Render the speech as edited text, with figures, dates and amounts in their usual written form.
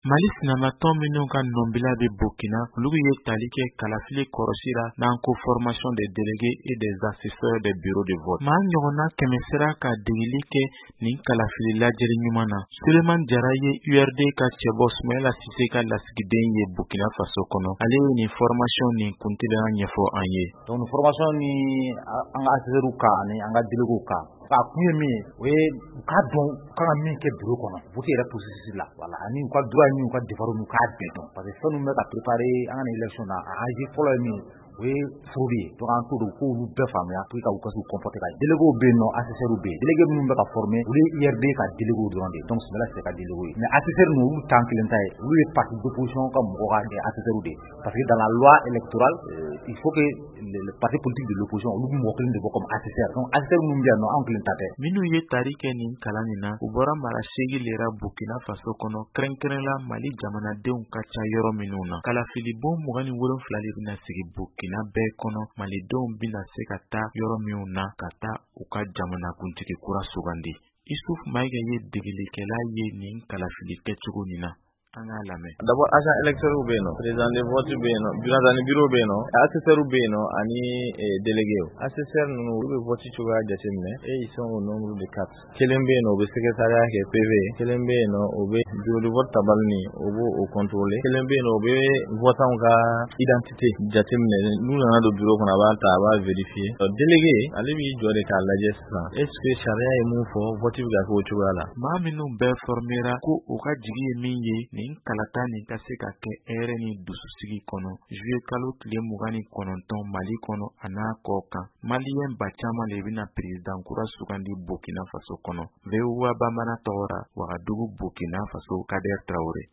Mali sinamatɔn minnu ka nɔnbila bɛ Burkina olu ye tali kɛ kalafili kɔrɔsira n'an ko formation des délégués et des assesseurs des bureaux de vote. Maa ɲɔgɔnna 100 sera ka degeli kɛ nin kalafili lajɛli ɲuman na. Suleman Jara ye URD ka cɛbɔ Sumayila Sise ka lasigiden ye Burkina Faso kɔnɔ. Ale ye nin formation nin kuntiliya ɲɛfɔ an ye. Donc formation ni an ka assesseurs ka ani an ka délégués ka ka kun ye min o ye u ka dɔn kan ka min kɛ bureau kɔnɔ vote yɛrɛ processus la voilà ani u ka droit ni u ka devoir n'u k'a bɛɛ dɔn parce que fɛn min bɛ ka préparer an ka élection na a enjeu fɔlɔ ye min o ye fraude ye donc an t'o de k'olu bɛɛ faamuya pour que ka u ka se comporter ka délégués bɛ yen nɔ assesseurs bɛ yen délégués minnu bɛ ka former olu ye IRD ka délégués dɔrɔn de donc Sumayila Sise ka délégués ye mais assesseurs ninnu olu temps kelen ta ye olu ye parti d'opposition ka mɔgɔ ka assesseurs de parce que dans la loi électorale il faut que le parti politique de l'opposition olu mɔgɔ kelen de bɔ comme assesseur donc assesseurs minnu bɛ yan nɔ anw kelen ta tɛ minnu ye tari kɛ nin kalan nin na u bɔra mara segi lera Burkina Faso kɔnɔ kɛrɛnkɛrɛnla Mali jamanadenw ka ca yɔrɔ minnu na kalafili bon 27 de bɛna sigi Burkina bɛɛ kɔnɔ malidenw bɛna se ka taa yɔrɔ minnu na ka taa u ka jamanakuntigi kura sugandi. Isuf Maïga ye degelikɛla ye nin kalafili kɛcogo nin na. D'abord agent électoral bɛ yen nɔ président de vote bɛ yen nɔ bureau bɛ yen nɔ assesseur bɛ yen nɔ ani délégué assesseur ninnu olu bɛ vote cogoya jateminɛ et ils sont au nombre de 4 kelen bɛ yen nɔ o bɛ secrétariat kɛ PV kelen bɛ yen nɔ o bɛ bureau de vote tabali ni o b'o contrôler kelen bɛ yen nɔ o bɛ votant ka identité jateminɛ n'u nana don bureau kɔnɔ a b'a ta a b'a vérifier délégué ale b'i jɔ de k'a lajɛ sisan est-ce que sariya ye mun fɔ vote bɛ ka kɛ o cogoya la maa minnu bɛɛ formera ko u ka jigi ye min ye nin kalata nin ka se ka kɛ hɛrɛ ni dususigi kɔnɔ juillet kalo tile 29 Mali kɔnɔ a n'a kɔ kan maliyɛn ba caman de bɛna président kura sugandi Burkina Faso kɔnɔ VOA Bambara tɔgɔra Wagadugu Burkina Faso Kader Traoré